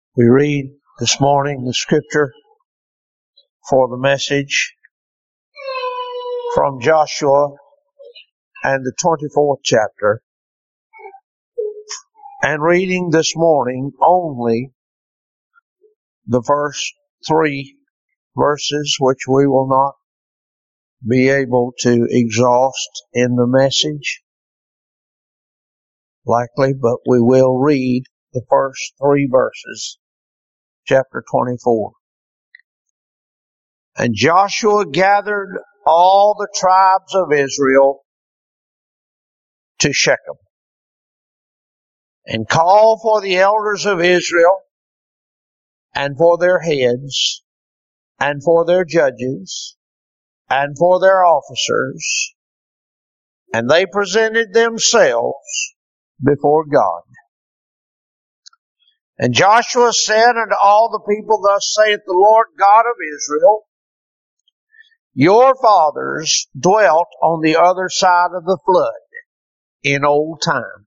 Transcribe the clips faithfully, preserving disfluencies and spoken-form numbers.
We read this morning the scripture for the message from Joshua and the twenty-fourth chapter, and reading this morning only the first three verses, which we will not be able to exhaust in the message, likely, but we will read the first three verses, chapter twenty-four. And Joshua gathered all the tribes of Israel to Shechem, and called for the elders of Israel, and for their heads, and for their judges, and for their officers, and they presented themselves before God. And Joshua said unto all the people, Thus saith the Lord God of Israel, Your fathers dwelt on the other side of the flood in old time,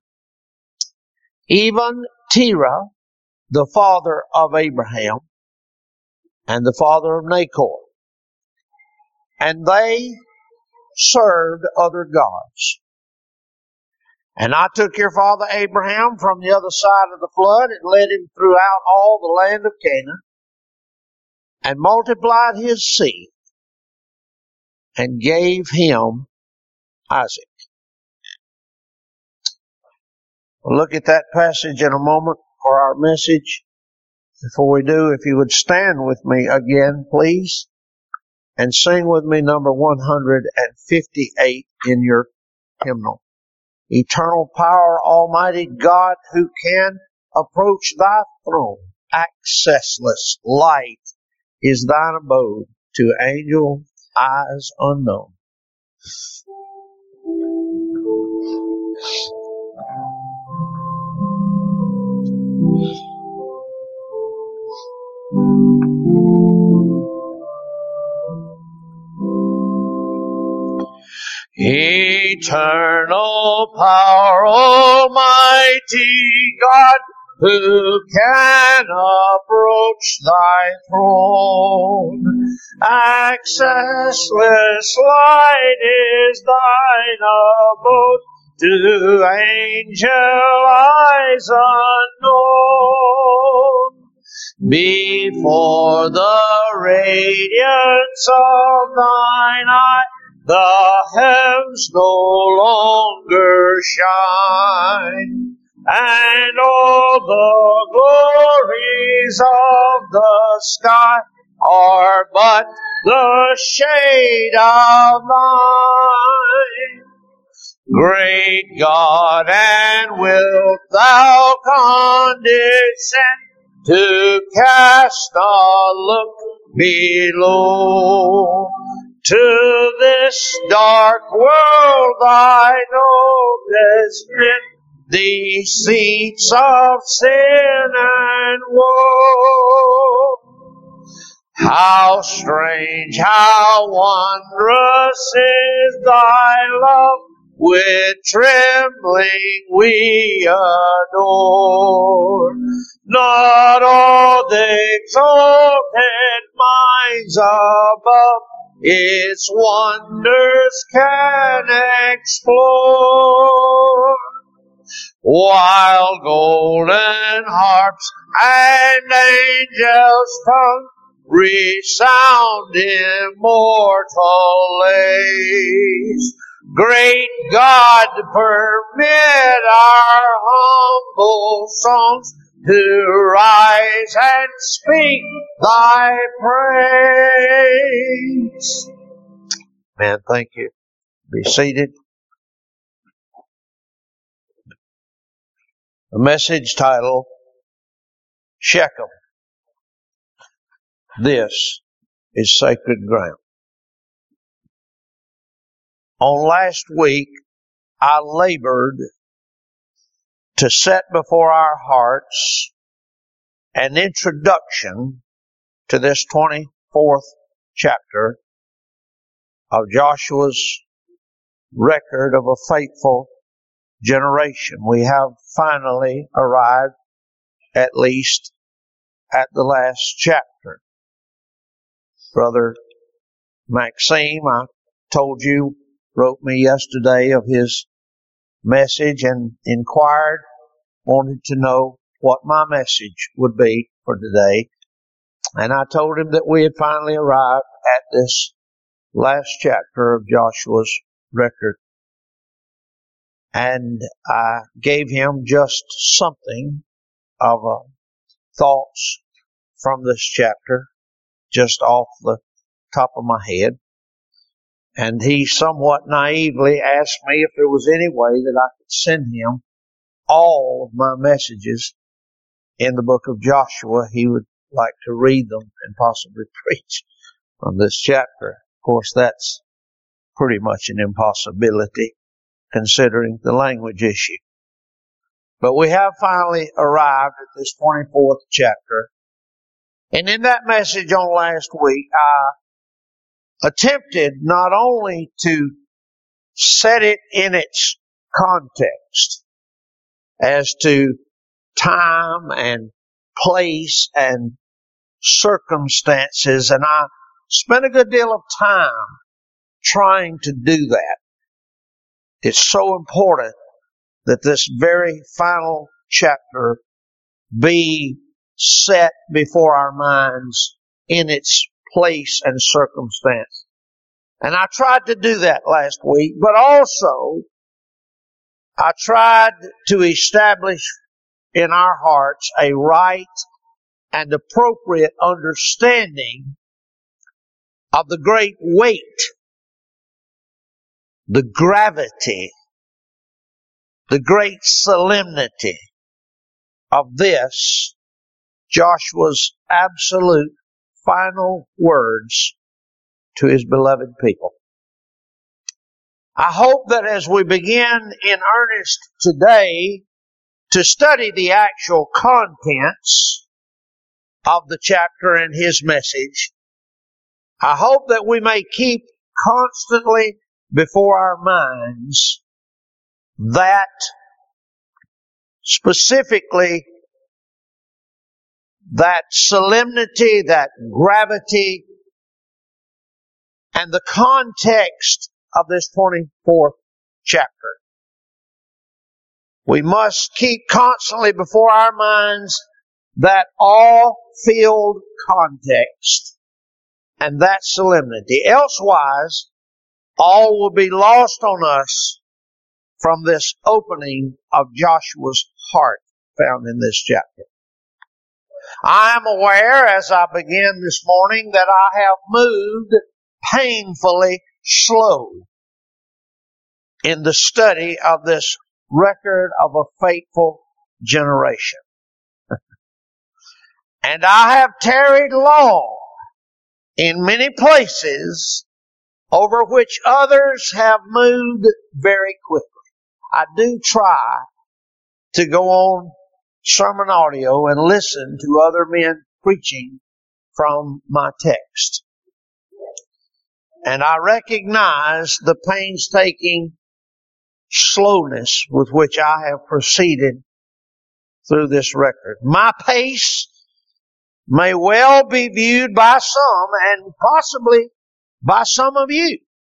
even Terah, the father of Abraham, and the father of Nahor. And they served other gods. And I took your father Abraham from the other side of the flood and led him throughout all the land of Canaan, and multiplied his seed, and gave him Isaac. We'll look at that passage in a moment for our message. Before we do, if you would stand with me again, please, and sing with me number one hundred fifty-eight in your hymnal. Eternal power, almighty God, who can approach thy throne, accessless light is thine abode, to angel eyes unknown. Eternal power, almighty God, who can approach thy throne? Accessless light is thine abode, to angel eyes unknown. Before the radiance of thine eye, the heavens no longer shine, and all the glories of the sky are but the shade of thine. Great God, and wilt thou condescend to cast a look below? To this dark world thy notice bring, the seats of sin and woe. How strange, how wondrous is thy love, with trembling we adore. Not all the exalted minds above its wonders can explore, while golden harps and angels' tongue resound immortal lays. Great God, permit our humble songs to rise and speak thy praise. Man, thank you. Be seated. The message title, Shechem. This is sacred ground. On last week, I labored to set before our hearts an introduction to this twenty-fourth chapter of Joshua's record of a faithful generation. We have finally arrived, at least at the last chapter. Brother Maxime, I told you, wrote me yesterday of his message and inquired, wanted to know what my message would be for today. And I told him that we had finally arrived at this last chapter of Joshua's record. And I gave him just something of uh, thoughts from this chapter, just off the top of my head. And he somewhat naively asked me if there was any way that I could send him all of my messages in the book of Joshua. He would like to read them and possibly preach from this chapter. Of course, that's pretty much an impossibility considering the language issue. But we have finally arrived at this twenty-fourth chapter. And in that message on last week, I attempted not only to set it in its context as to time and place and circumstances, and I spent a good deal of time trying to do that. It's so important that this very final chapter be set before our minds in its place and circumstance. And I tried to do that last week, but also I tried to establish in our hearts a right and appropriate understanding of the great weight, the gravity, the great solemnity of this, Joshua's absolute final words to his beloved people. I hope that as we begin in earnest today to study the actual contents of the chapter and his message, I hope that we may keep constantly before our minds that specifically that solemnity, that gravity, and the context of this twenty-fourth chapter. We must keep constantly before our minds that awe-filled context and that solemnity. Elsewise, all will be lost on us from this opening of Joshua's heart found in this chapter. I am aware as I begin this morning that I have moved painfully slow in the study of this record of a faithful generation. And I have tarried long in many places over which others have moved very quickly. I do try to go on sermon audio and listen to other men preaching from my text. And I recognize the painstaking slowness with which I have proceeded through this record. My pace may well be viewed by some, and possibly by some of you,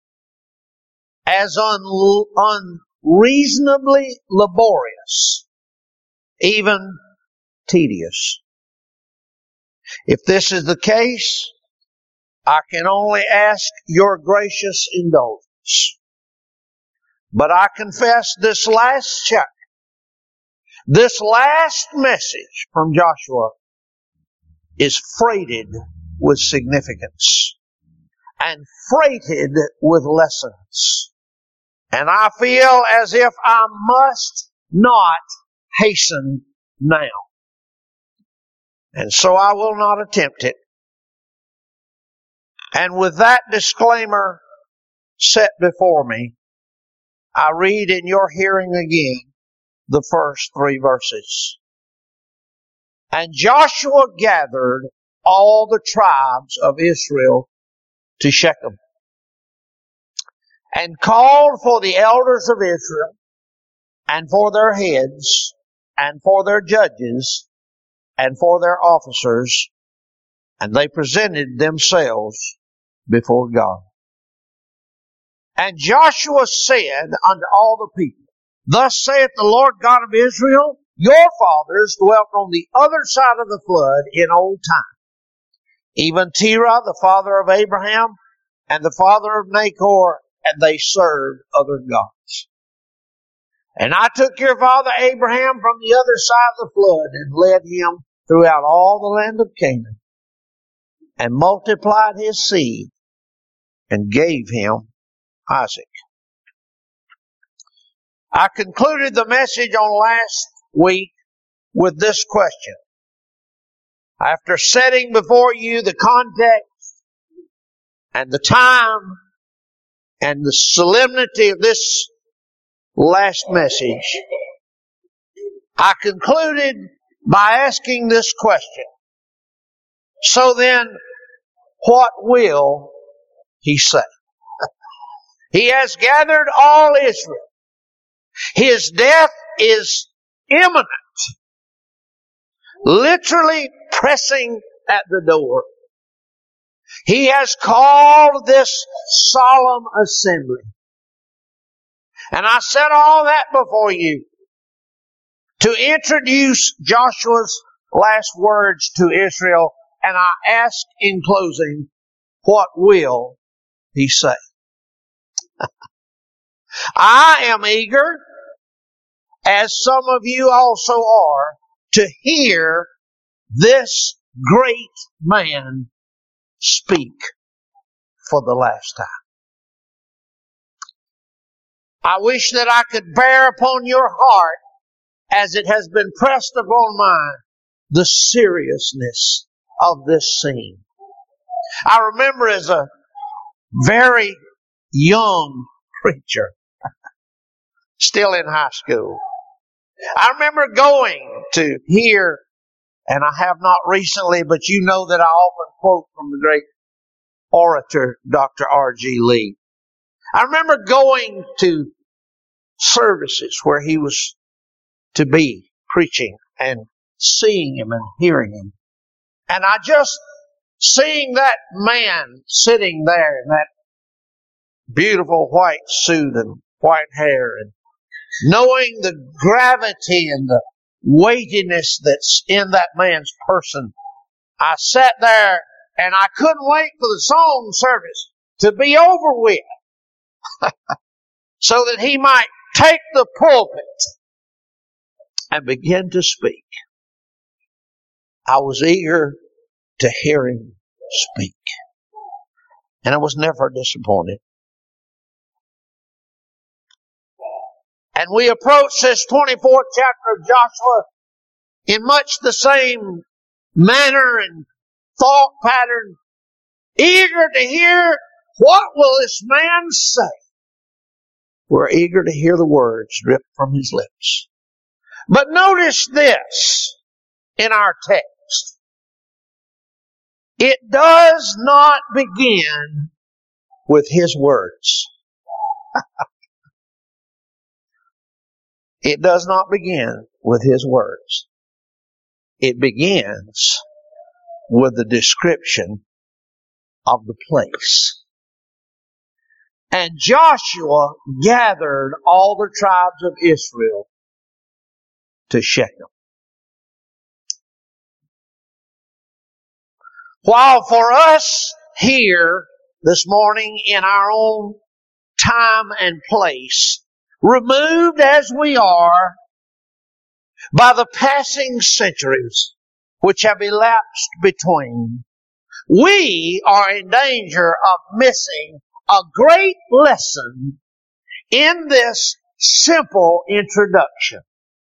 as un- unreasonably laborious, even tedious. If this is the case, I can only ask your gracious indulgence. But I confess this last chapter, this last message from Joshua is freighted with significance and freighted with lessons. And I feel as if I must not hasten now. And so I will not attempt it. And with that disclaimer set before me, I read in your hearing again the first three verses. And Joshua gathered all the tribes of Israel to Shechem, and called for the elders of Israel, and for their heads, and for their judges, and for their officers, and they presented themselves before God. And Joshua said unto all the people, Thus saith the Lord God of Israel, your fathers dwelt on the other side of the flood in old time, even Terah, the father of Abraham, and the father of Nahor, and they served other gods. And I took your father Abraham from the other side of the flood, and led him throughout all the land of Canaan, and multiplied his seed, and gave him Isaac. I concluded the message on last week with this question. After setting before you the context and the time and the solemnity of this last message, I concluded by asking this question. So then, what will he say? He has gathered all Israel. His death is imminent, literally pressing at the door. He has called this solemn assembly. And I said all that before you to introduce Joshua's last words to Israel, and I ask in closing, what will he say? I am eager, as some of you also are, to hear this great man speak for the last time. I wish that I could bear upon your heart, as it has been pressed upon mine, the seriousness of this scene. I remember as a very young preacher, still in high school, I remember going to hear, and I have not recently, but you know that I often quote from the great orator, Doctor R G Lee. I remember going to services where he was to be preaching and seeing him and hearing him. And I just, seeing that man sitting there in that beautiful white suit and white hair, and knowing the gravity and the weightiness that's in that man's person, I sat there and I couldn't wait for the song service to be over with so that he might take the pulpit and begin to speak. I was eager to hear him speak, and I was never disappointed. And we approach this twenty-fourth chapter of Joshua in much the same manner and thought pattern, eager to hear, what will this man say? We're eager to hear the words drip from his lips. But notice this in our text. It does not begin with his words. It does not begin with his words. It begins with the description of the place. And Joshua gathered all the tribes of Israel to Shechem. While for us here this morning in our own time and place, removed as we are by the passing centuries which have elapsed between, we are in danger of missing a great lesson in this simple introduction.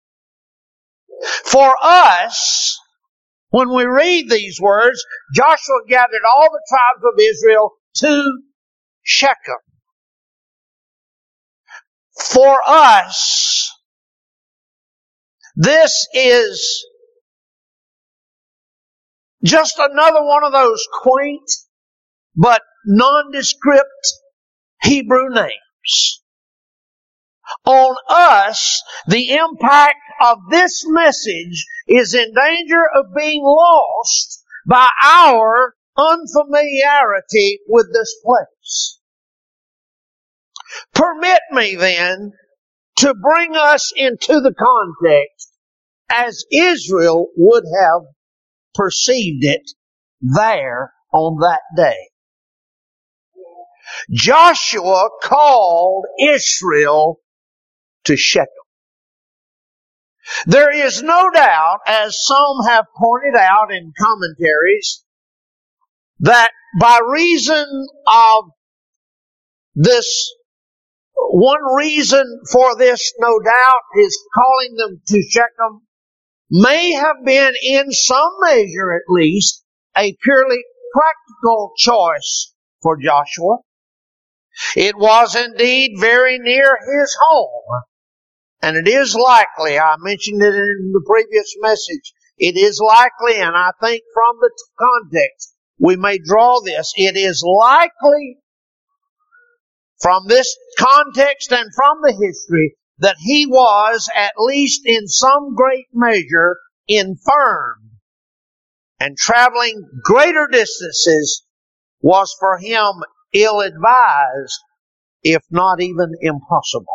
For us, when we read these words, Joshua gathered all the tribes of Israel to Shechem. For us, this is just another one of those quaint but nondescript Hebrew names. on us, the impact of this message is in danger of being lost by our unfamiliarity with this place. Permit me then to bring us into the context as Israel would have perceived it there on that day. Joshua called Israel to Shechem. There is no doubt, as some have pointed out in commentaries, that by reason of this, one reason for this, no doubt, is calling them to Shechem, may have been in some measure at least a purely practical choice for Joshua. It was indeed very near his home. And it is likely, I mentioned it in the previous message, it is likely, and I think from the context we may draw this, it is likely from this context and from the history that he was, at least in some great measure, infirm. And traveling greater distances was for him ill-advised, if not even impossible.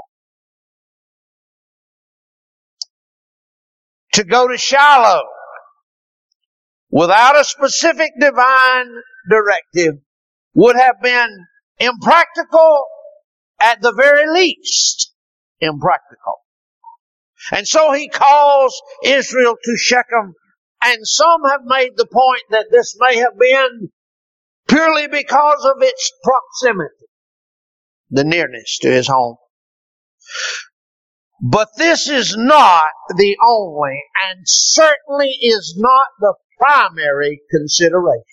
To go to Shiloh without a specific divine directive would have been impractical, at the very least impractical. And so he calls Israel to Shechem, and some have made the point that this may have been purely because of its proximity, the nearness to his home. But this is not the only, and certainly is not the primary consideration.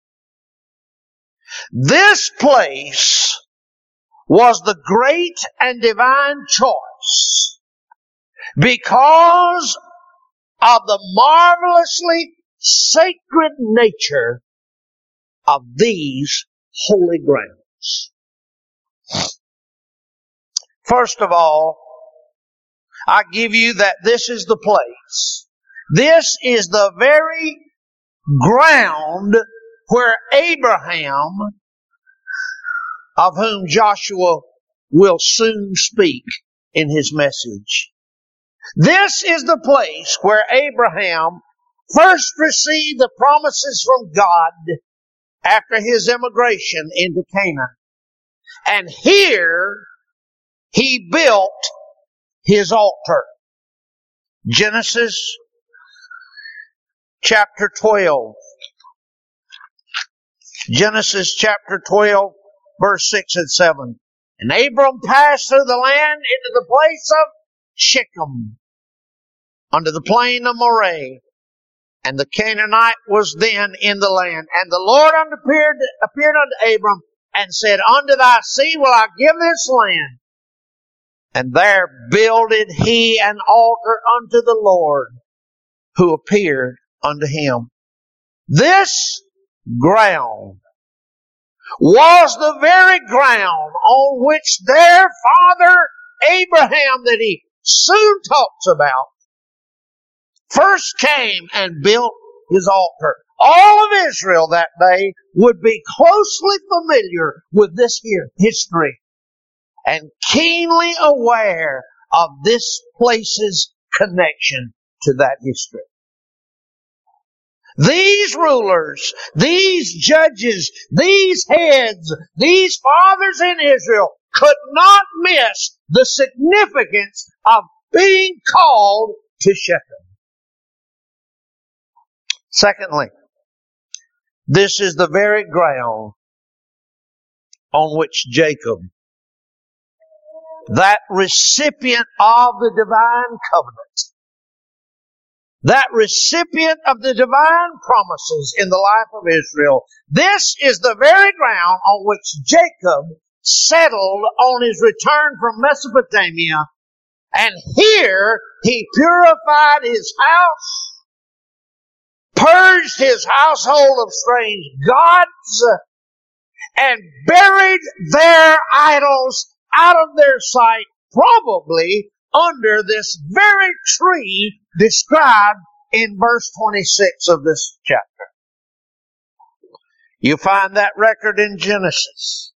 This place was the great and divine choice because of the marvelously sacred nature of these holy grounds. First of all, I give you that this is the place. This is the very ground where Abraham, of whom Joshua will soon speak in his message, this is the place where Abraham first received the promises from God after his immigration into Canaan. And here he built his altar. Genesis chapter twelve. Genesis chapter twelve, verse six and seven. And Abram passed through the land into the place of Shechem, unto the plain of Moreh. And the Canaanite was then in the land. And the Lord appeared, appeared unto Abram and said, Unto thy seed will I give this land. And there builded he an altar unto the Lord, who appeared unto him. This ground was the very ground on which their father Abraham, that he soon talks about, first came and built his altar. All of Israel that day would be closely familiar with this here history and keenly aware of this place's connection to that history. These rulers, these judges, these heads, these fathers in Israel could not miss the significance of being called to Shechem. Secondly, this is the very ground on which Jacob, that recipient of the divine covenant, that recipient of the divine promises in the life of Israel, this is the very ground on which Jacob settled on his return from Mesopotamia, and here he purified his house, purged his household of strange gods, and buried their idols out of their sight probably under this very tree described in verse twenty-six of this chapter. You find that record in Genesis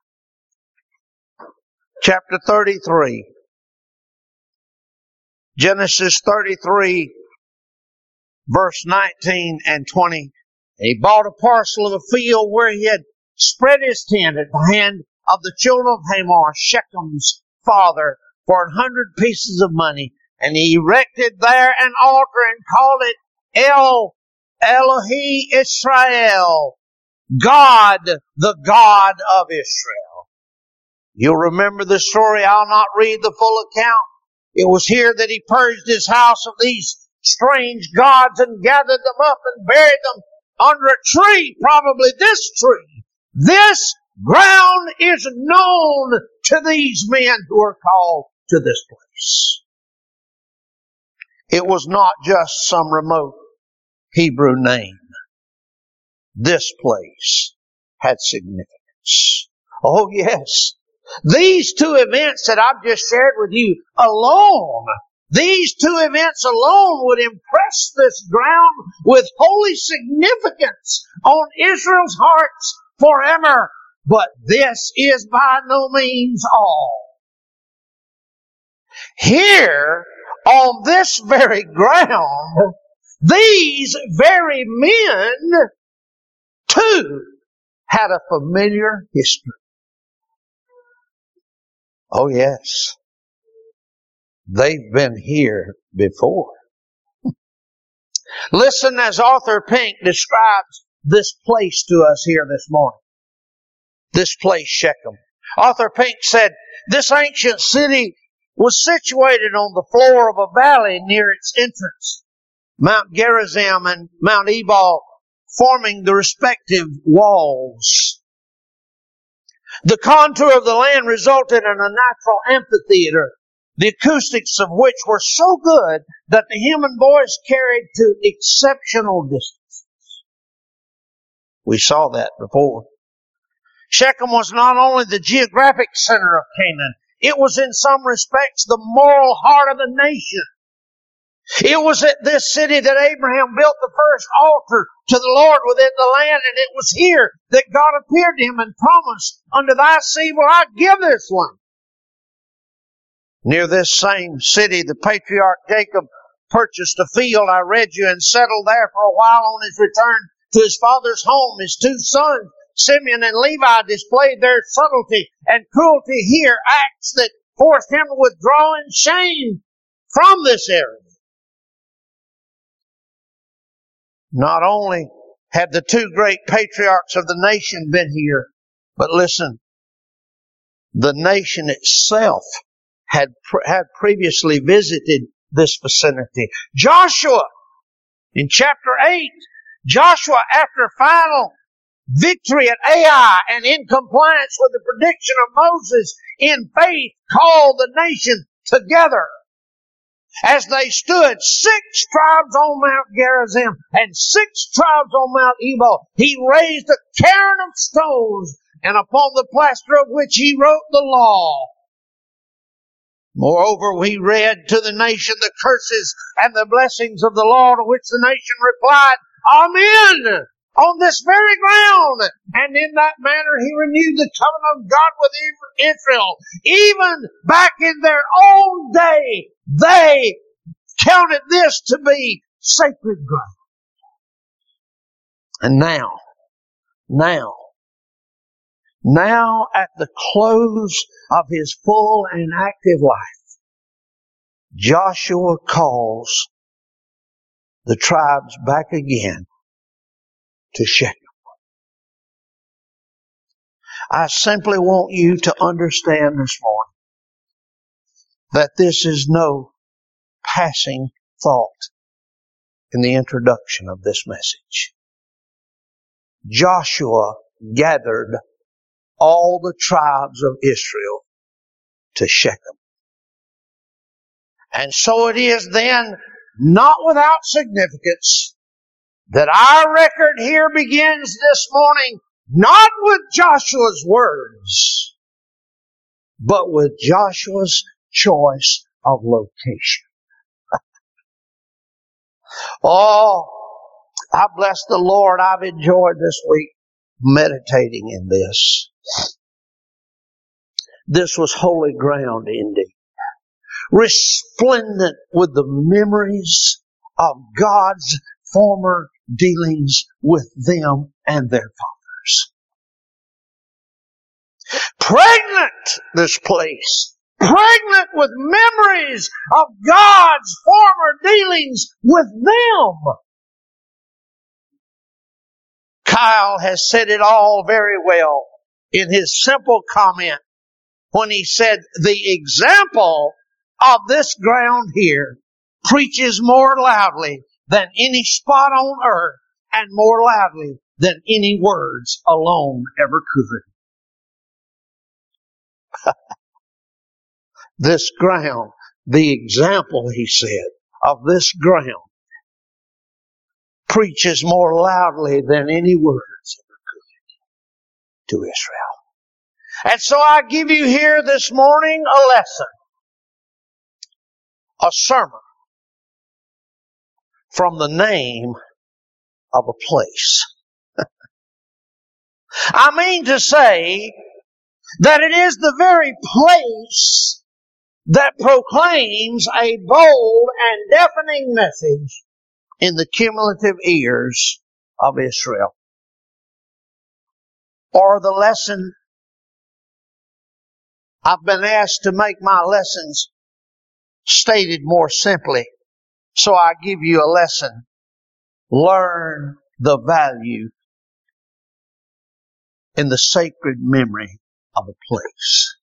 chapter thirty-three. Genesis thirty-three, verse nineteen and twenty. He bought a parcel of a field where he had spread his tent at the hand of the children of Hamor, Shechem's father, for a hundred pieces of money. And he erected there an altar and called it El Elohi Israel, God, the God of Israel. You'll remember the story. I'll not read the full account. It was here that he purged his house of these strange gods and gathered them up and buried them under a tree, probably this tree. This ground is known to these men who are called to this place. It was not just some remote Hebrew name. This place had significance. Oh yes. These two events that I've just shared with you alone, these two events alone would impress this ground with holy significance on Israel's hearts forever. But this is by no means all. Here, on this very ground, these very men, too, had a familiar history. Oh yes, they've been here before. Listen as Arthur Pink describes this place to us here this morning. This place, Shechem. Arthur Pink said, this ancient city was situated on the floor of a valley near its entrance, Mount Gerizim and Mount Ebal forming the respective walls. The contour of the land resulted in a natural amphitheater, the acoustics of which were so good that the human voice carried to exceptional distances. We saw that before. Shechem was not only the geographic center of Canaan, it was in some respects the moral heart of the nation. It was at this city that Abraham built the first altar to the Lord within the land, and it was here that God appeared to him and promised, unto thy seed will I give this land. Near this same city, the patriarch Jacob purchased a field, I read you, and settled there for a while. On his return to his father's home, his two sons, Simeon and Levi, displayed their subtlety and cruelty here, acts that forced him to withdraw in shame from this area. Not only had the two great patriarchs of the nation been here, but listen, the nation itself had had previously visited this vicinity. Joshua, in chapter eight, Joshua, after final victory at Ai and in compliance with the prediction of Moses, in faith called the nation together. As they stood, six tribes on Mount Gerizim and six tribes on Mount Ebal, he raised a cairn of stones, and upon the plaster of which he wrote the law. Moreover, we read to the nation the curses and the blessings of the law, to which the nation replied, Amen, on this very ground. And in that manner he renewed the covenant of God with Israel. Even back in their own day, they counted this to be sacred ground. And now, now, now at the close of his full and active life, Joshua calls the tribes back again to Shechem. I simply want you to understand this morning that this is no passing thought in the introduction of this message. Joshua gathered all the tribes of Israel to Shechem. And so it is then, not without significance, that our record here begins this morning not with Joshua's words, but with Joshua's choice of location. Oh, I bless the Lord. I've enjoyed this week meditating in this. This was holy ground indeed. Resplendent with the memories of God's former dealings with them and their fathers. Pregnant, this place. Pregnant with memories of God's former dealings with them. Kyle has said it all very well in his simple comment when he said, the example of this ground here preaches more loudly than any spot on earth and more loudly than any words alone ever could. This ground, the example, he said, of this ground preaches more loudly than any words ever could to Israel. And so I give you here this morning a lesson, a sermon from the name of a place. I mean to say that it is the very place that proclaims a bold and deafening message in the cumulative ears of Israel. Or the lesson, I've been asked to make my lessons stated more simply, so I give you a lesson. Learn the value in the sacred memory of a place.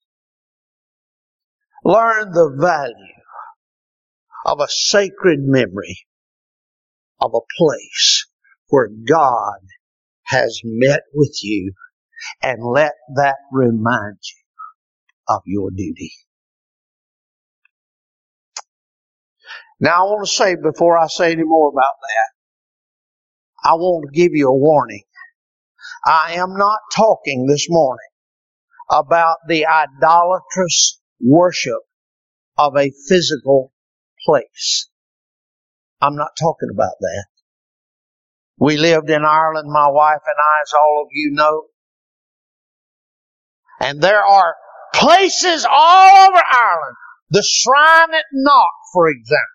Learn the value of a sacred memory of a place where God has met with you, and let that remind you of your duty. Now I want to say, before I say any more about that, I want to give you a warning. I am not talking this morning about the idolatrous worship of a physical place. I'm not talking about that. We lived in Ireland, my wife and I, as all of you know. And there are places all over Ireland. The Shrine at Knock, for example.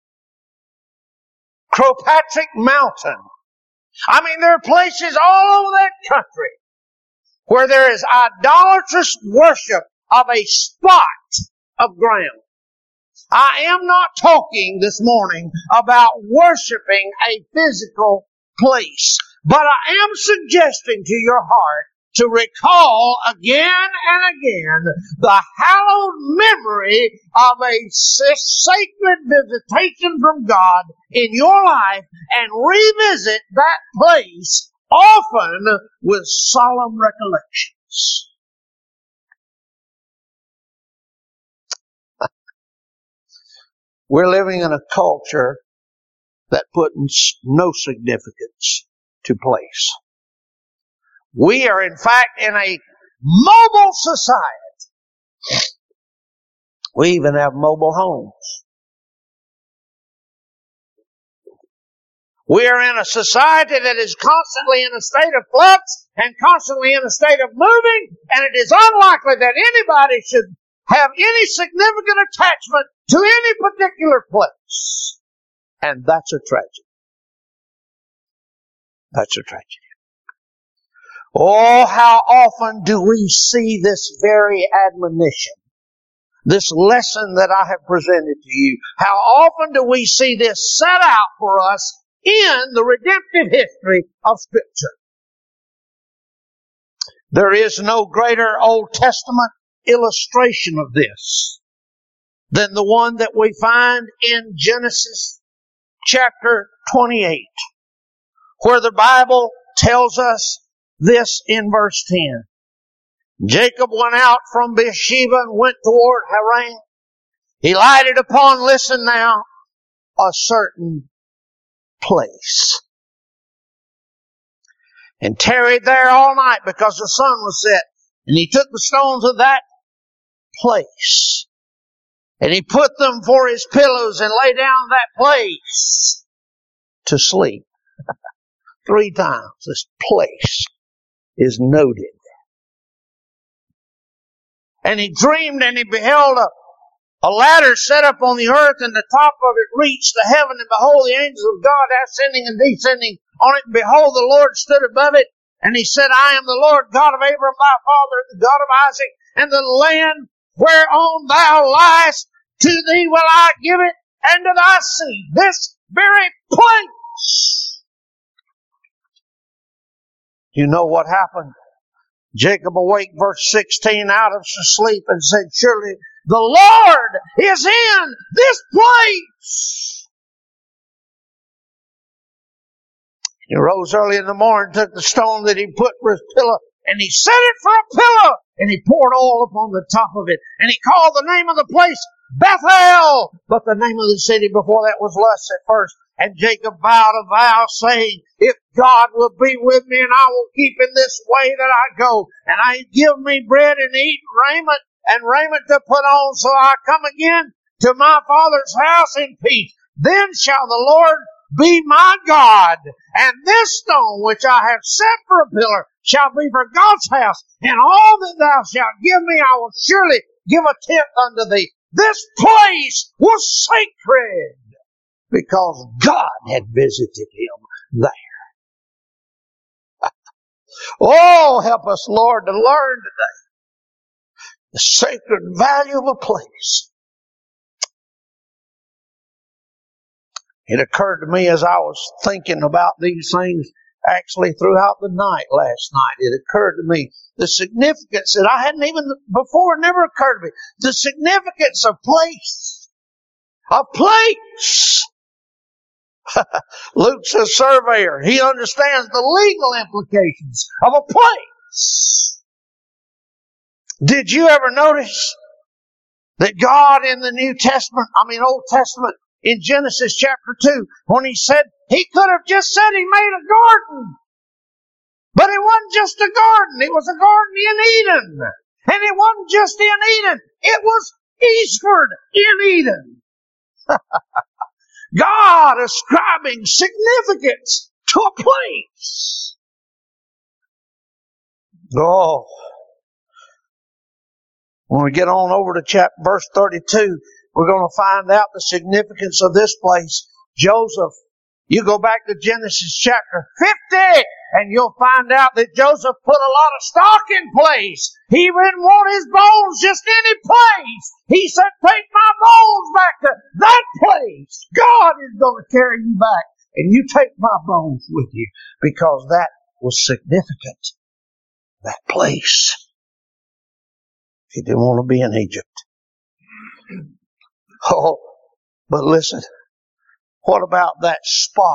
Crowpatrick Mountain. I mean, there are places all over that country where there is idolatrous worship of a spot of ground. I am not talking this morning about worshiping a physical place, but I am suggesting to your heart to recall again and again the hallowed memory of a sacred visitation from God in your life and revisit that place often with solemn recollections. We're living in a culture that puts no significance to place. We are, in fact, in a mobile society. We even have mobile homes. We are in a society that is constantly in a state of flux and constantly in a state of moving, and it is unlikely that anybody should have any significant attachment to any particular place. And that's a tragedy. That's a tragedy. Oh, how often do we see this very admonition, this lesson that I have presented to you, how often do we see this set out for us in the redemptive history of Scripture? There is no greater Old Testament illustration of this than the one that we find in Genesis chapter twenty-eight, where the Bible tells us this in verse ten. Jacob went out from Beersheba and went toward Haran. He lighted upon, listen now, a certain place, and tarried there all night because the sun was set. And he took the stones of that place And he put them for his pillows and lay down that place to sleep. Three times this place is noted. And he dreamed and he beheld a, a ladder set up on the earth, and the top of it reached to heaven, and behold, the angels of God ascending and descending on it, and behold, the Lord stood above it, and he said, I am the Lord God of Abraham thy father, and the God of Isaac, and the land whereon thou liest, to thee will I give it, and to thy seed, this very place. You know what happened? Jacob awake, verse sixteen, out of sleep, and said, surely the Lord is in this place. He rose early in the morning, took the stone that he put for his pillow, and he set it for a pillow, and he poured oil upon the top of it, and he called the name of the place Bethel, but the name of the city before that was Luz at first. And Jacob vowed a vow, saying, if God will be with me, and I will keep in this way that I go, and I give me bread and eat, raiment, and raiment to put on, so I come again to my father's house in peace, then shall the Lord be my God, and this stone which I have set for a pillar shall be for God's house, and all that thou shalt give me I will surely give a tenth unto thee. This place was sacred because God had visited him there. Oh, help us, Lord, to learn today the sacred value of a place. It occurred to me as I was thinking about these things actually throughout the night last night. It occurred to me the significance that I hadn't even before never occurred to me. The significance of place. A place. Luke's a surveyor. He understands the legal implications of a place. Did you ever notice that God in the New Testament, I mean Old Testament, in Genesis chapter two, when he said, he could have just said he made a garden. But it wasn't just a garden. It was a garden in Eden. And it wasn't just in Eden. It was eastward in Eden. God ascribing significance to a place. Oh. When we get on over to chapter verse thirty-two, we're going to find out the significance of this place. Joseph, you go back to Genesis chapter fifty, and you'll find out that Joseph put a lot of stock in place. He didn't want his bones just any place. He said, take my bones back to that place. God is going to carry you back, and you take my bones with you, because that was significant. That place. He didn't want to be in Egypt. Oh, but listen, what about that spot?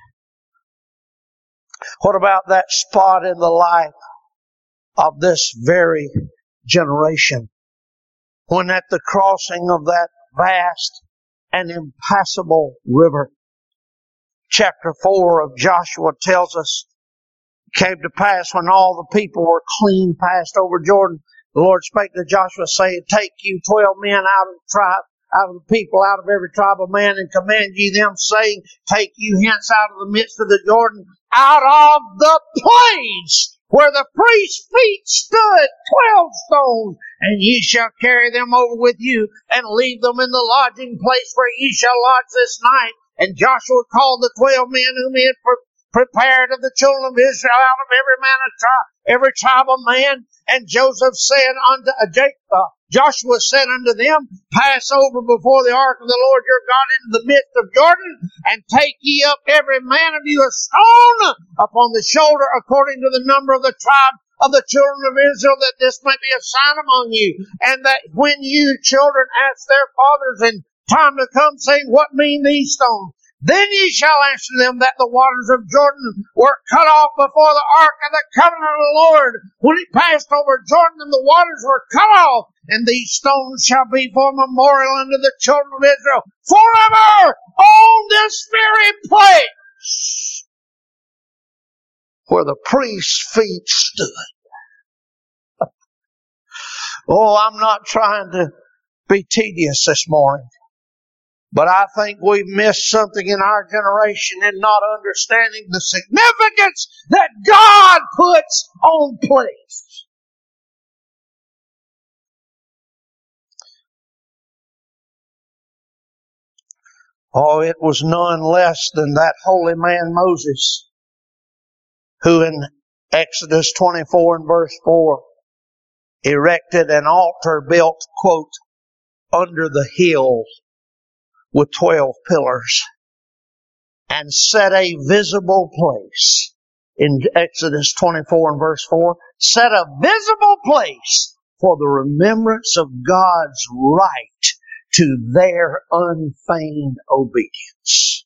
What about that spot in the life of this very generation when at the crossing of that vast and impassable river, chapter four of Joshua tells us, came to pass when all the people were clean passed over Jordan, the Lord spake to Joshua, saying, take you twelve men out of the tribe, out of the people, out of every tribe of man, and command ye them, saying, take you hence out of the midst of the Jordan, out of the place where the priest's feet stood, twelve stones, and ye shall carry them over with you, and leave them in the lodging place where ye shall lodge this night. And Joshua called the twelve men whom he had pre- prepared of the children of Israel, out of every man a tribe, every tribe of man. And Joseph said unto uh, Jacob, uh, Joshua said unto them, pass over before the ark of the Lord your God into the midst of Jordan, and take ye up every man of you a stone upon the shoulder according to the number of the tribe of the children of Israel, that this may be a sign among you, and that when you children ask their fathers in time to come, saying, what mean these stones? Then ye shall answer them that the waters of Jordan were cut off before the ark of the covenant of the Lord, when it passed over Jordan, and the waters were cut off. And these stones shall be for a memorial unto the children of Israel forever on this very place where the priest's feet stood. Oh, I'm not trying to be tedious this morning. But I think we've missed something in our generation in not understanding the significance that God puts on place. Oh, it was none less than that holy man Moses, who in Exodus twenty-four and verse four erected an altar built, quote, under the hill with twelve pillars, and set a visible place. In Exodus twenty-four and verse four, set a visible place for the remembrance of God's right to their unfeigned obedience.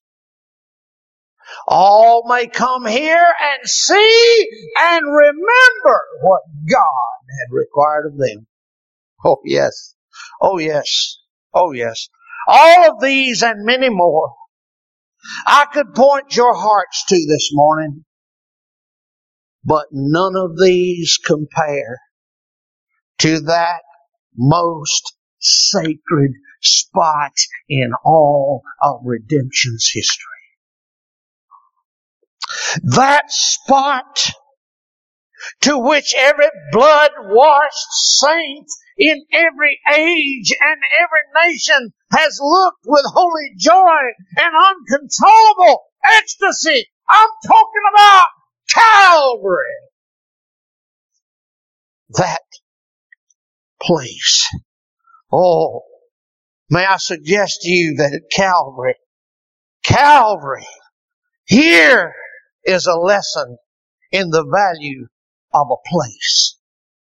All may come here and see and remember what God had required of them. Oh yes. Oh yes. Oh yes. All of these and many more I could point your hearts to this morning, but none of these compare to that most sacred spot in all of redemption's history. That spot to which every blood-washed saint in every age and every nation has looked with holy joy and uncontrollable ecstasy. I'm talking about Calvary. That place. Oh, may I suggest to you that at Calvary, Calvary, here is a lesson in the value of a place.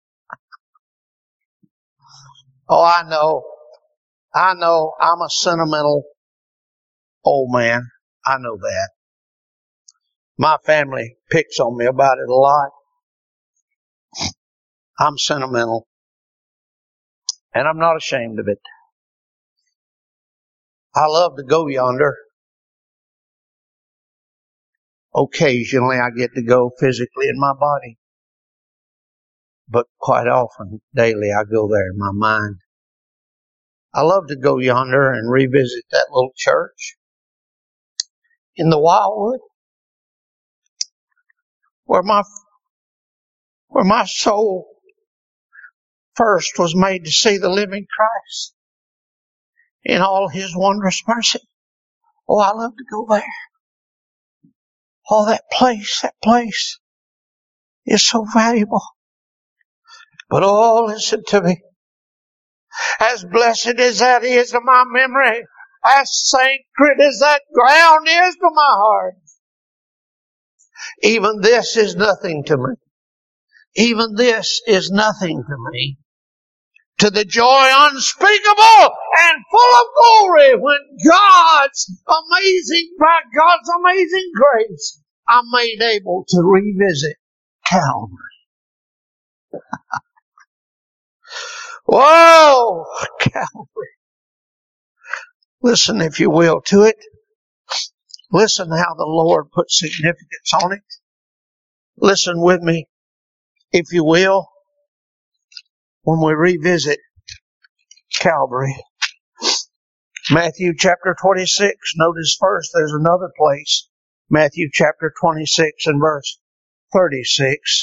Oh, I know. I know I'm a sentimental old man. I know that. My family picks on me about it a lot. I'm sentimental. And I'm not ashamed of it. I love to go yonder. Occasionally I get to go physically in my body. But quite often, daily, I go there in my mind. I love to go yonder and revisit that little church in the Wildwood, where my where my soul first was made to see the living Christ in all His wondrous mercy. Oh, I love to go there. Oh, that place, that place is so valuable. But oh, listen to me. As blessed as that is to my memory, as sacred as that ground is to my heart, even this is nothing to me. Even this is nothing to me. To the joy unspeakable and full of glory when God's amazing, by God's amazing grace, I'm made able to revisit Calvary. Whoa, Calvary. Listen, if you will, to it. Listen how the Lord put significance on it. Listen with me, if you will, when we revisit Calvary. Matthew chapter twenty-six, notice first there's another place. Matthew chapter twenty-six and verse thirty-six.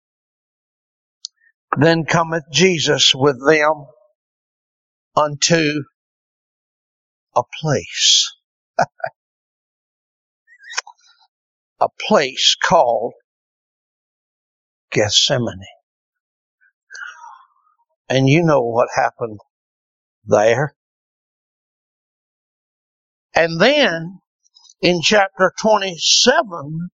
Then cometh Jesus with them unto a place. A place called Gethsemane. And you know what happened there. And then in chapter twenty-seven,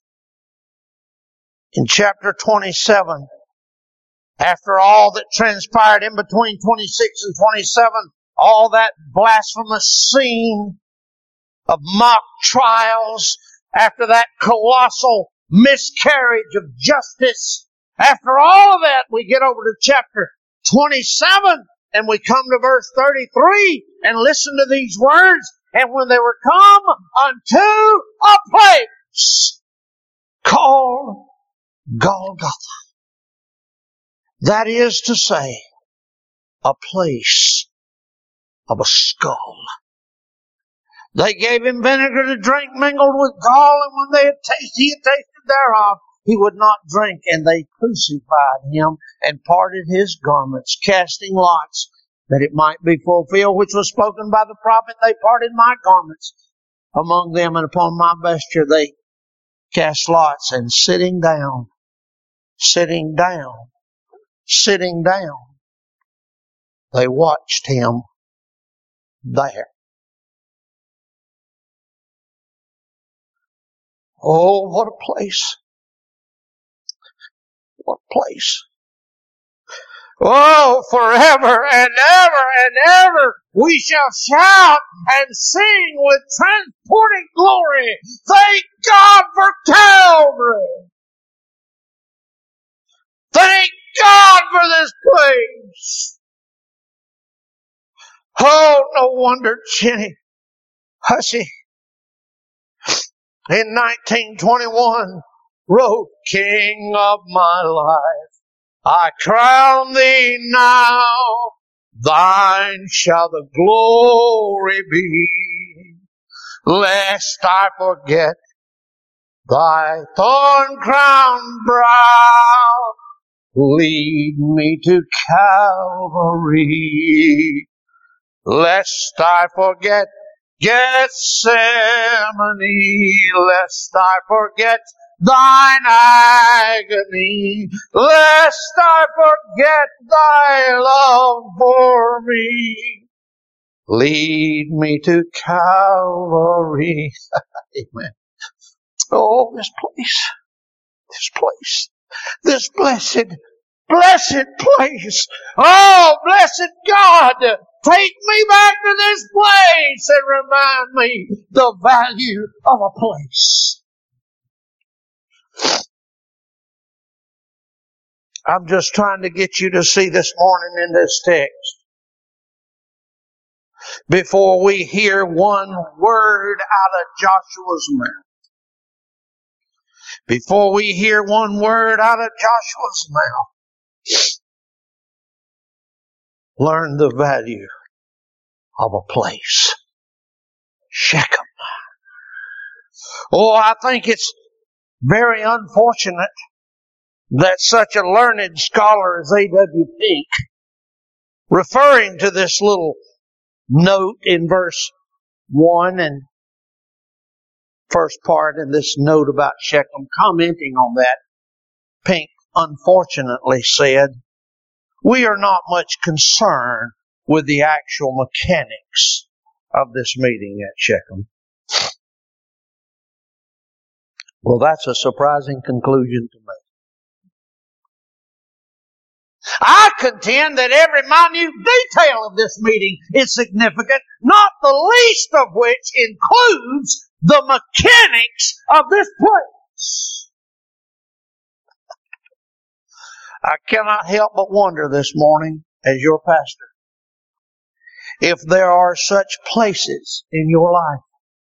in chapter twenty-seven, after all that transpired in between twenty-six and twenty-seven, all that blasphemous scene of mock trials, after that colossal miscarriage of justice, after all of that, we get over to chapter twenty-seven and we come to verse thirty-three and listen to these words. And when they were come unto a place called Golgotha, that is to say, a place of a skull. They gave him vinegar to drink mingled with gall, and when they had tasted, he had tasted thereof, he would not drink. And they crucified him and parted his garments, casting lots, that it might be fulfilled, which was spoken by the prophet. They parted my garments among them, and upon my vesture they cast lots. And sitting down, sitting down, sitting down, they watched him there. Oh, what a place. What a place. Oh, forever and ever and ever we shall shout and sing with transporting glory. Thank God for Calvary. Thank God for this place. Oh, no wonder Jenny Hussey in nineteen twenty-one wrote, King of my life, I crown thee now, thine shall the glory be, lest I forget thy thorn-crowned brow, lead me to Calvary, lest I forget Gethsemane, lest I forget thine agony, lest I forget thy love for me. Lead me to Calvary. Amen. Oh, this place, this place, this blessed, blessed place. Oh, blessed God, take me back to this place and remind me the value of a place. I'm just trying to get you to see this morning in this text. Before we hear one word out of Joshua's mouth. Before we hear one word out of Joshua's mouth. Learn the value of a place. Shechem. Oh, I think it's very unfortunate that such a learned scholar as A W Pink, referring to this little note in verse one and first part in this note about Shechem, commenting on that, Pink unfortunately said, we are not much concerned with the actual mechanics of this meeting at Shechem. Well, that's a surprising conclusion to me. I contend that every minute detail of this meeting is significant, not the least of which includes the mechanics of this place. I cannot help but wonder this morning, as your pastor, if there are such places in your life.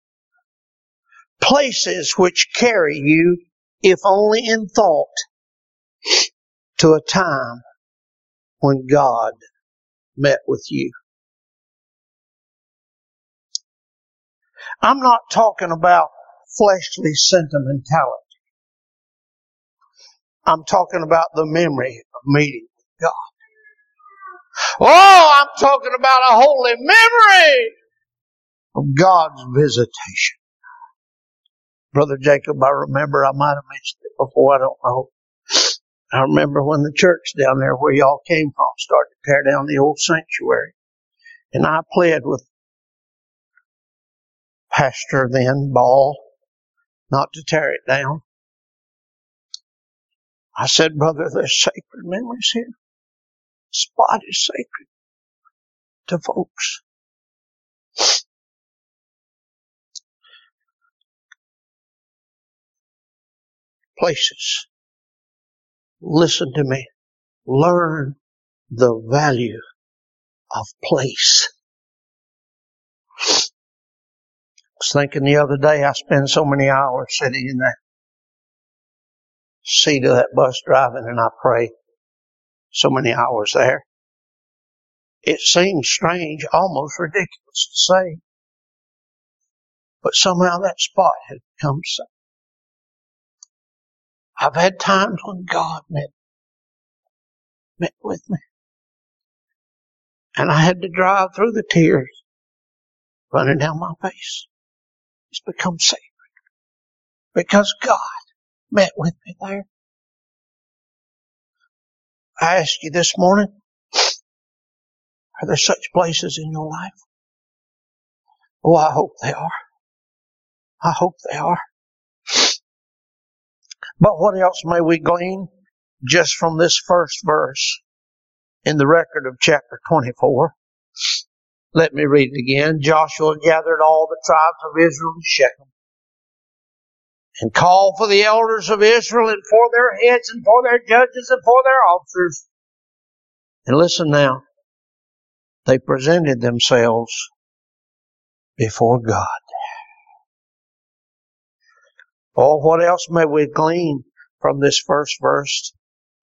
Places which carry you, if only in thought, to a time when God met with you. I'm not talking about fleshly sentimentality. I'm talking about the memory of meeting with God. Oh, I'm talking about a holy memory of God's visitation. Brother Jacob, I remember, I might have mentioned it before, I don't know. I remember when the church down there where y'all came from started to tear down the old sanctuary. And I pled with Pastor then, Ball, not to tear it down. I said, brother, there's sacred memories here. This spot is sacred to folks. Places. Listen to me. Learn the value of place. I was thinking the other day, I spend so many hours sitting in that seat of that bus driving, and I pray so many hours there. It seems strange, almost ridiculous to say, but somehow that spot has become safe. I've had times when God met, met with me, and I had to drive through the tears running down my face. It's become sacred because God met with me there. I ask you this morning, are there such places in your life? Oh, I hope they are. I hope they are. But what else may we glean just from this first verse in the record of chapter twenty-four? Let me read it again. Joshua gathered all the tribes of Israel to Shechem and called for the elders of Israel and for their heads and for their judges and for their officers. And listen now. They presented themselves before God. Oh, what else may we glean from this first verse?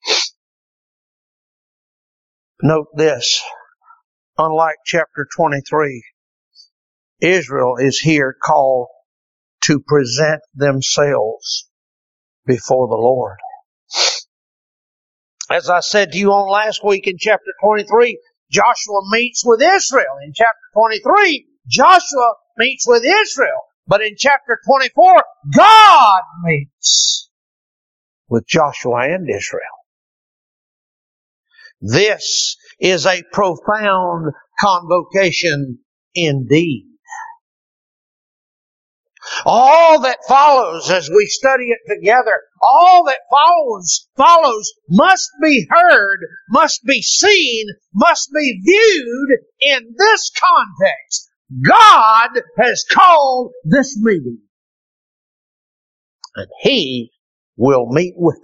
Note this. Unlike chapter twenty-three, Israel is here called to present themselves before the Lord. As I said to you on last week in chapter twenty-three, Joshua meets with Israel. In chapter twenty-three, Joshua meets with Israel. But in chapter twenty-four, God meets with Joshua and Israel. This is a profound convocation indeed. All that follows as we study it together, all that follows, follows must be heard, must be seen, must be viewed in this context. God has called this meeting, and He will meet with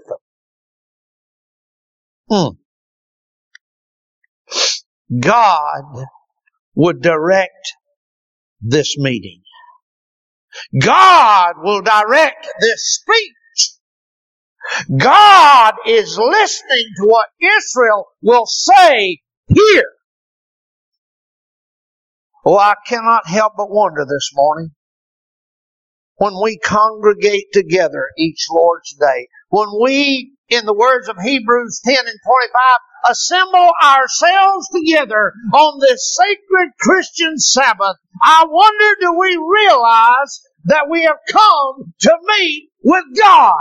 them. Hmm. God would direct this meeting. God will direct this speech. God is listening to what Israel will say here. Oh, I cannot help but wonder this morning, when we congregate together each Lord's Day, when we, in the words of Hebrews ten and twenty-five, assemble ourselves together on this sacred Christian Sabbath, I wonder, do we realize that we have come to meet with God?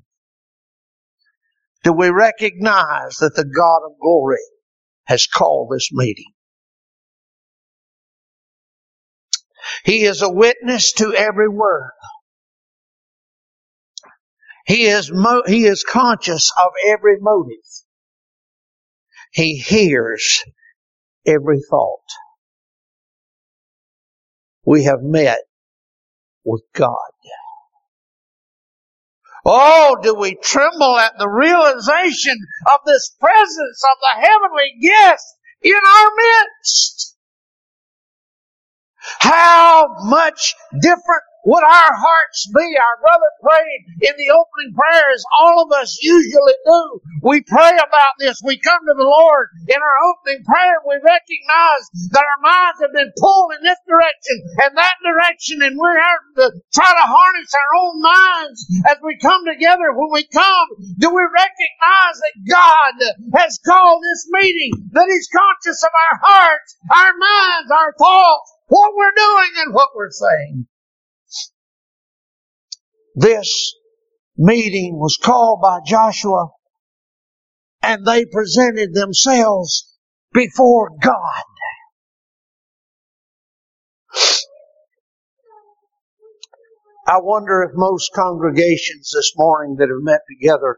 Do we recognize that the God of glory has called this meeting? He is a witness to every word. He is mo- he is conscious of every motive. He hears every thought. We have met with God. Oh, do we tremble at the realization of this presence of the heavenly guest in our midst? How much different would our hearts be? Our brother prayed in the opening prayer, as all of us usually do. We pray about this. We come to the Lord in our opening prayer. We recognize that our minds have been pulled in this direction and that direction, and we're having to try to harness our own minds as we come together. When we come, do we recognize that God has called this meeting, that He's conscious of our hearts, our minds, our thoughts, what we're doing and what we're saying? This meeting was called by Joshua, and they presented themselves before God. I wonder if most congregations this morning that have met together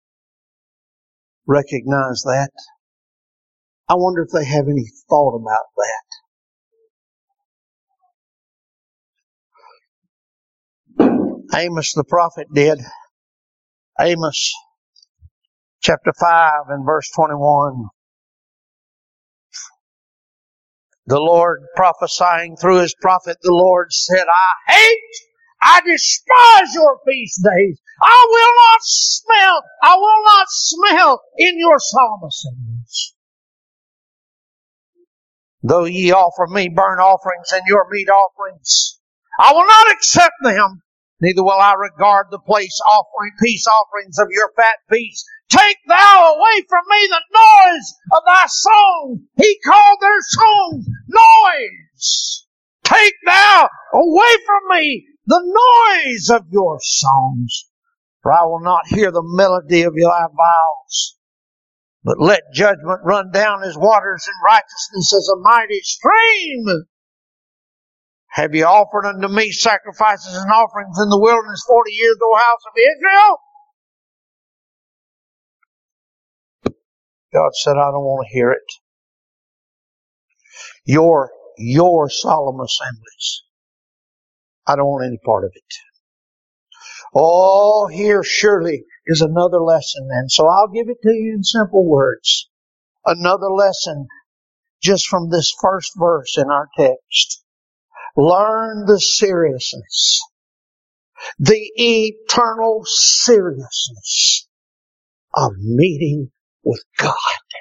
recognize that. I wonder if they have any thought about that. Amos the prophet did. Amos chapter five and verse twenty-one. The Lord prophesying through His prophet, the Lord said, I hate, I despise your feast days. I will not smell, I will not smell in your solemn assemblies. Though ye offer me burnt offerings and your meat offerings, I will not accept them. Neither will I regard the place offering, peace offerings of your fat beasts. Take thou away from me the noise of thy song. He called their songs noise. Take thou away from me the noise of your songs. For I will not hear the melody of your vows. But let judgment run down as waters and righteousness as a mighty stream. Have you offered unto me sacrifices and offerings in the wilderness forty years, O house of Israel? God said, I don't want to hear it. Your, your solemn assemblies. I don't want any part of it. Oh, here surely is another lesson. And so I'll give it to you in simple words. Another lesson just from this first verse in our text. Learn the seriousness, the eternal seriousness of meeting with God.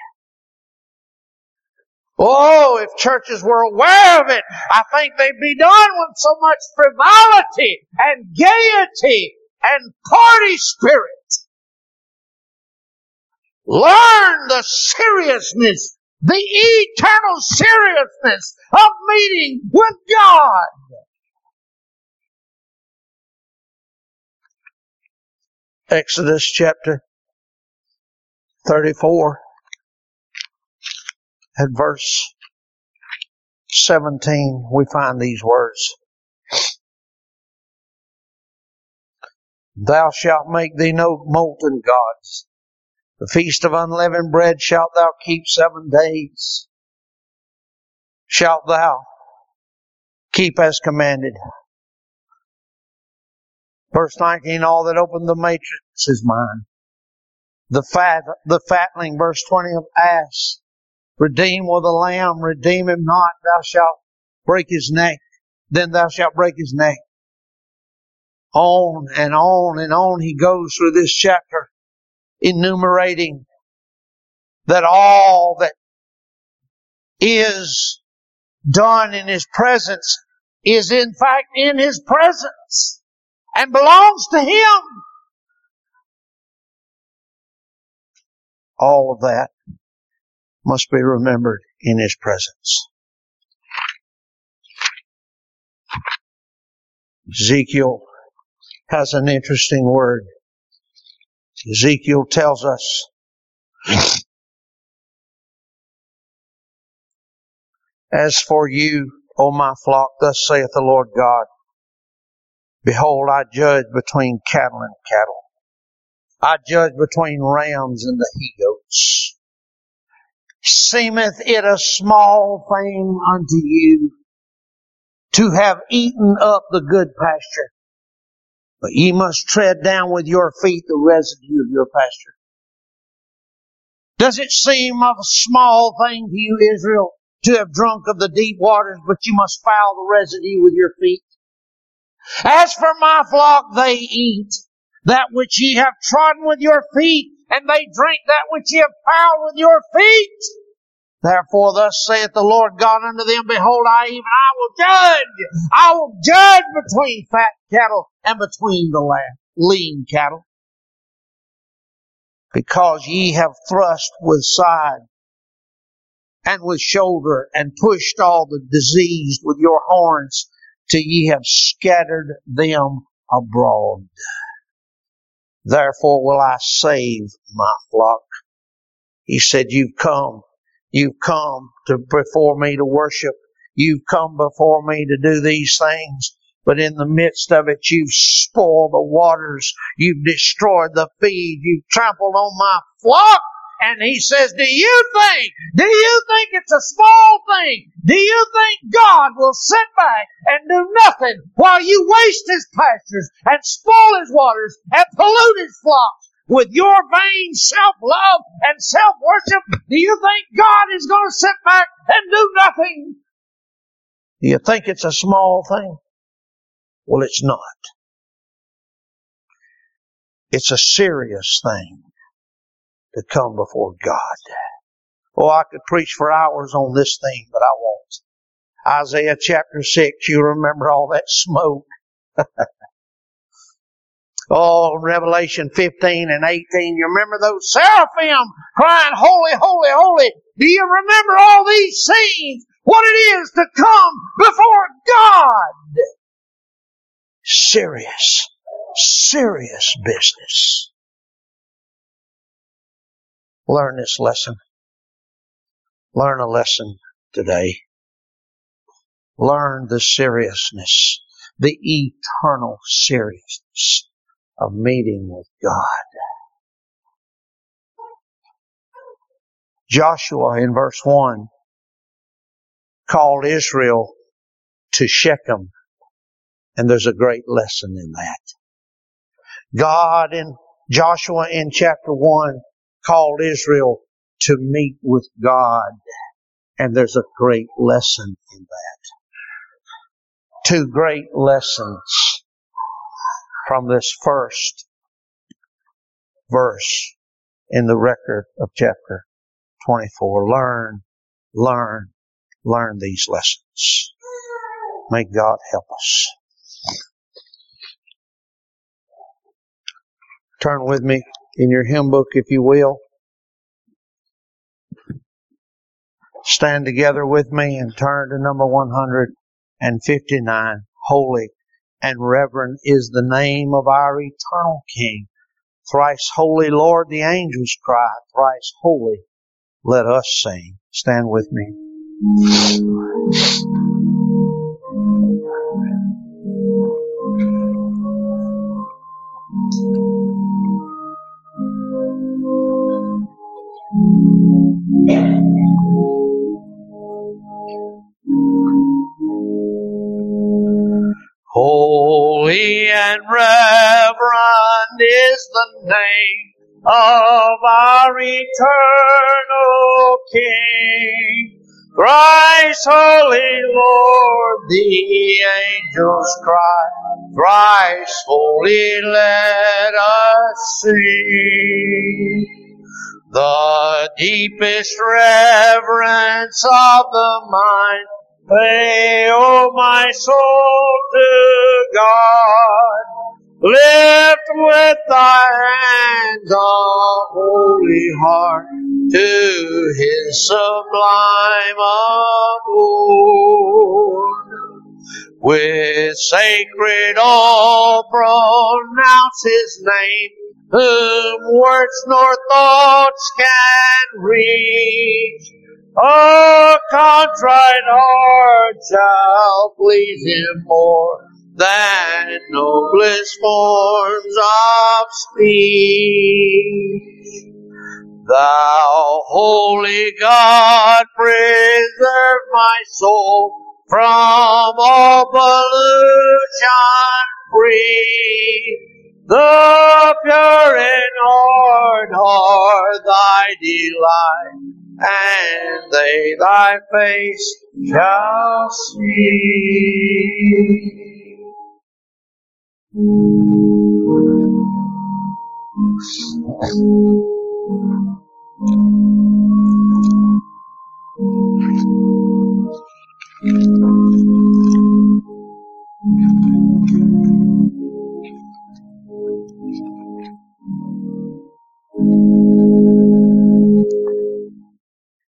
Oh, if churches were aware of it, I think they'd be done with so much frivolity and gaiety and party spirit. Learn the seriousness, the eternal seriousness of meeting with God. Exodus chapter thirty-four at verse seventeen, we find these words. Thou shalt make thee no molten gods. The feast of unleavened bread shalt thou keep seven days. Shalt thou keep as commanded. Verse nineteen, all that opened the matrix is mine. The fat, the fatling, verse twenty, of ass. Redeem with a lamb, redeem him not. Thou shalt break his neck. Then thou shalt break his neck. On and on and on he goes through this chapter, enumerating that all that is done in His presence is in fact in His presence and belongs to Him. All of that must be remembered in His presence. Ezekiel has an interesting word. Ezekiel tells us as for you, O my flock, thus saith the Lord God, behold, I judge between cattle and cattle. I judge between rams and the he-goats. Seemeth it a small thing unto you to have eaten up the good pasture, but ye must tread down with your feet the residue of your pasture. Does it seem of a small thing to you, Israel, to have drunk of the deep waters, but you must foul the residue with your feet? As for my flock, they eat that which ye have trodden with your feet, and they drink that which ye have fouled with your feet. Therefore thus saith the Lord God unto them, behold, I even I will judge. I will judge between fat cattle and between the lean cattle. Because ye have thrust with side and with shoulder, and pushed all the diseased with your horns, till ye have scattered them abroad. Therefore will I save my flock. He said, you've come. You've come to before me to worship. You've come before me to do these things. But in the midst of it, you've spoiled the waters. You've destroyed the feed. You've trampled on my flock. And He says, do you think, do you think it's a small thing? Do you think God will sit back and do nothing while you waste His pastures and spoil His waters and pollute His flocks with your vain self-love and self-worship? Do you think God is going to sit back and do nothing? Do you think it's a small thing? Well, it's not. It's a serious thing to come before God. Oh, I could preach for hours on this theme, but I won't. Isaiah chapter six, you remember all that smoke. Oh, Revelation fifteen and eighteen, you remember those seraphim crying, holy, holy, holy. Do you remember all these scenes? What it is to come before God? Serious, serious business. Learn this lesson. Learn a lesson today. Learn the seriousness, the eternal seriousness of meeting with God. Joshua in verse one called Israel to Shechem, and there's a great lesson in that. God in Joshua in chapter one called Israel to meet with God, and there's a great lesson in that. Two great lessons from this first verse in the record of chapter twenty-four. Learn, learn, learn these lessons. May God help us. Turn with me in your hymn book, if you will. Stand together with me and turn to number one hundred fifty-nine. Holy and reverend is the name of our eternal King. Thrice holy, Lord, the angels cry. Thrice holy, let us sing. Stand with me. Holy and reverend is the name of our eternal King. Thrice holy, Lord, the angels cry. Thrice holy, let us sing. The deepest reverence of the mind pay, O my soul, to God. Lift with thy hands a holy heart to His sublime abode. With sacred awe pronounce His name, whom words nor thoughts can reach. A contrite heart shall please Him more than noblest forms of speech. Thou, holy God, preserve my soul from all pollution free. The pure in heart are thy delight, and they thy face shall see.